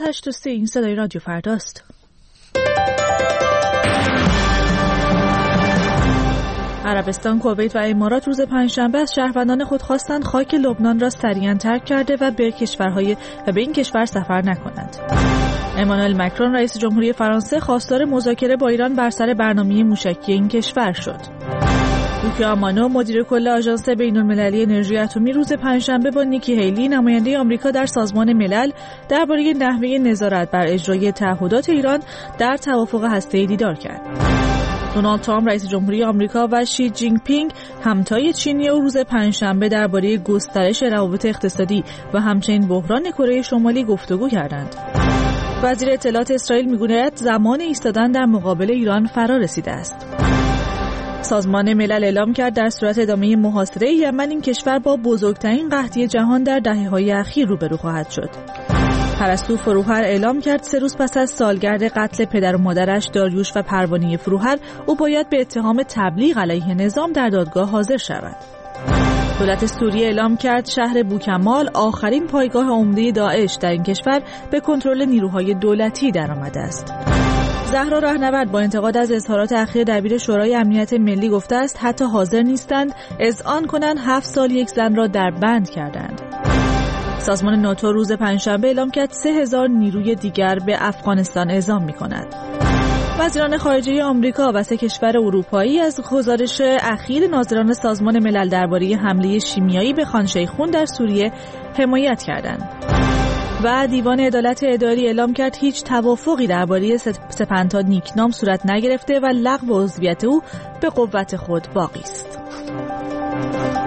98.3 این صدای رادیو فرداست. عربستان، کویت و امارات روز پنجشنبه از شهروندان خود خواستند خاک لبنان را سریعاً ترک کرده و به این کشور سفر نکنند. امانوئل مکرون رئیس جمهوری فرانسه خواستار مذاکره با ایران بر سر برنامه موشکی این کشور شد. یوکی آمانو مدیر کل آژانس بین‌المللی انرژی اتمی روز پنجشنبه با نیکی هیلی نماینده آمریکا در سازمان ملل درباره نحوه نظارت بر اجرای تعهدات ایران در توافق هسته‌ای دیدار کرد. دونالد ترامپ رئیس جمهوری آمریکا و شی جینگ پینگ همتای چینی او روز پنجشنبه درباره گسترش روابط اقتصادی و همچنین بحران کره شمالی گفتگو کردند. وزیر اطلاعات اسرائیل می‌گوید زمان ایستادن در مقابل ایران فرا رسیده است. سازمان ملل اعلام کرد در صورت ادامه محاصره یمن این کشور با بزرگترین قحطی جهان در دهه‌های اخیر روبرو خواهد شد. پرستو فروهر اعلام کرد 3 روز پس از سالگرد قتل پدر و مادرش داریوش و پروانه فروهر او باید به اتهام تبلیغ علیه نظام در دادگاه حاضر شود. دولت سوریه اعلام کرد شهر بوکمال آخرین پایگاه عمده داعش در این کشور به کنترل نیروهای دولتی درآمده است. زهرا رهنورد با انتقاد از اظهارات اخیر دبیر شورای امنیت ملی گفته است حتی حاضر نیستند اذعان کنند 7 سال یک زن را در بند کردند. سازمان ناتو روز پنجشنبه اعلام کرد 3000 نیروی دیگر به افغانستان اعزام می‌کند. وزیران خارجه آمریکا و 3 کشور اروپایی از گزارش اخیر ناظران سازمان ملل درباره حمله شیمیایی به خان شیخون در سوریه حمایت کردند. و دیوان عدالت اداری اعلام کرد هیچ توافقی درباره سپنتا نیکنام صورت نگرفته و لغو عضویت او به قوت خود باقی است.